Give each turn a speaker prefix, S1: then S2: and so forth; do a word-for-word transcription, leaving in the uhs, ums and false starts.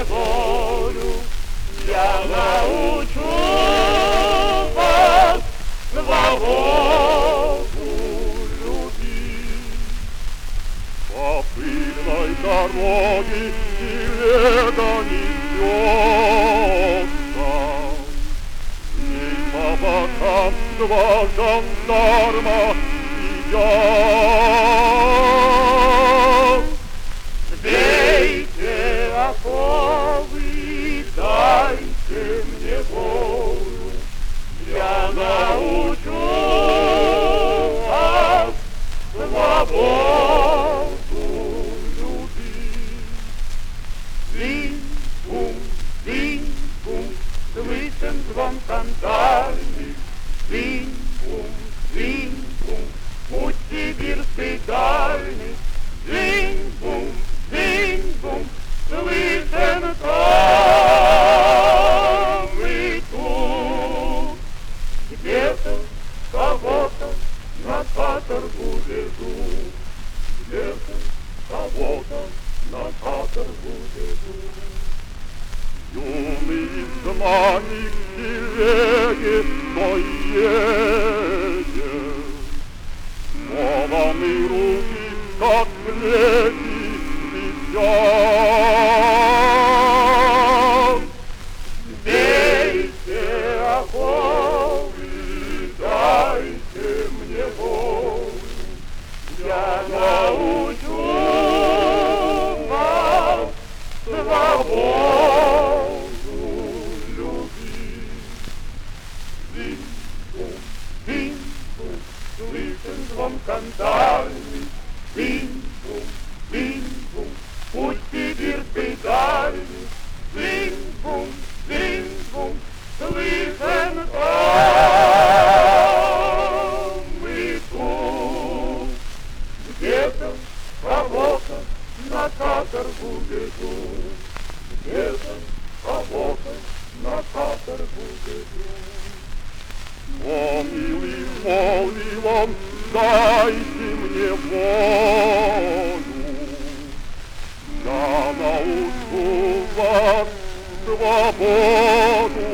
S1: мне волю, я научу вас свободу любить. По пыльной дороге телега несется, здесь по бокам два жандарма сидят. Бейте оковы, дайте мне волю, я научу вас свободу любить. Винь-бум, винь-бум, слышен звон кантарный. Винь-бум, винь-бум, путь сибирской дальний. Винь-бум, винь-бум, слышен там и тут. Где-то кого-то на каторгу ведут, где-то кого-то на каторгу ведут. Юный изгнанник в телеге той едет, сломаны руки, как плети, висят. Бейте оковы, дайте мне волю, я научу вас свободу любить. Винь-бум, винь-бум, слышен звон кантарный. Винь-бум, винь-бум, путь сибирской дальний. Винь-бум, винь-бум, слышен там и тут. Где-то кого-то на каторгу ведут, где-то кого-то на каторгу ведут. О, милый, молви вам, дайте мне волю, я научу вас свободу